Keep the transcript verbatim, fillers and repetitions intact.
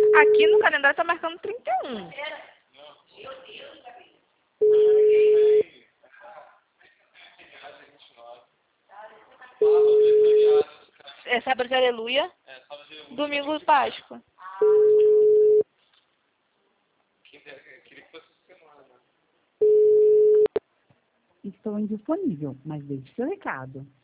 Aqui no calendário tá marcando trinta e um. É sábado de aleluia. Domingo de Páscoa. Estou indisponível, mas deixe seu recado.